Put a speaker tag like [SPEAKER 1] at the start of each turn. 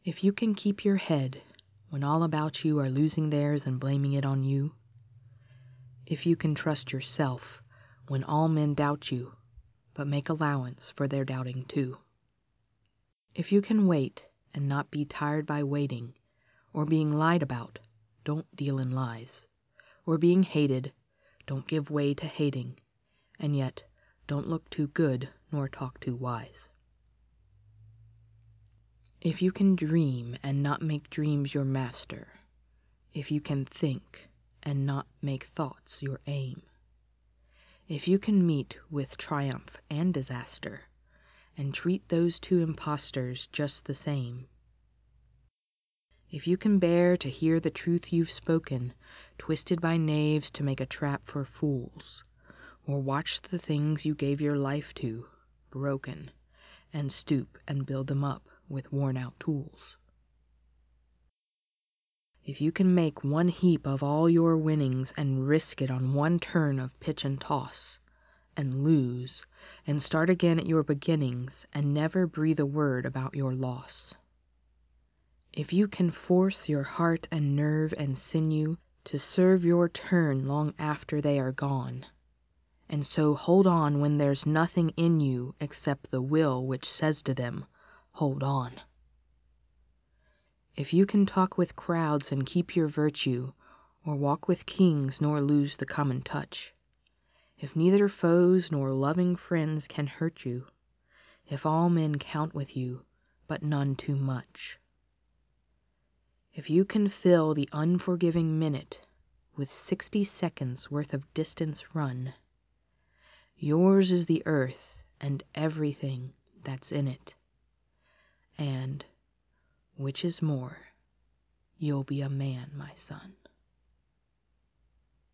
[SPEAKER 1] If you can keep your head when all about you are losing theirs and blaming it on you, if you can trust yourself when all men doubt you, but make allowance for their doubting too. If you can wait and not be tired by waiting, or being lied about, don't deal in lies, or being hated, don't give way to hating, and yet don't look too good nor talk too wise. If you can dream and not make dreams your master, if you can think and not make thoughts your aim, if you can meet with triumph and disaster and treat those two impostors just the same, if you can bear to hear the truth you've spoken twisted by knaves to make a trap for fools, or watch the things you gave your life to broken and stoop and build them up with worn-out tools, if you can make one heap of all your winnings and risk it on one turn of pitch and toss, and lose, and start again at your beginnings, and never breathe a word about your loss, if you can force your heart and nerve and sinew to serve your turn long after they are gone, and so hold on when there's nothing in you except the will which says to them, hold on. If you can talk with crowds and keep your virtue, or walk with kings nor lose the common touch, if neither foes nor loving friends can hurt you, if all men count with you, but none too much, if you can fill the unforgiving minute with 60 seconds worth of distance run, yours is the earth and everything that's in it, and, which is more, you'll be a man, my son.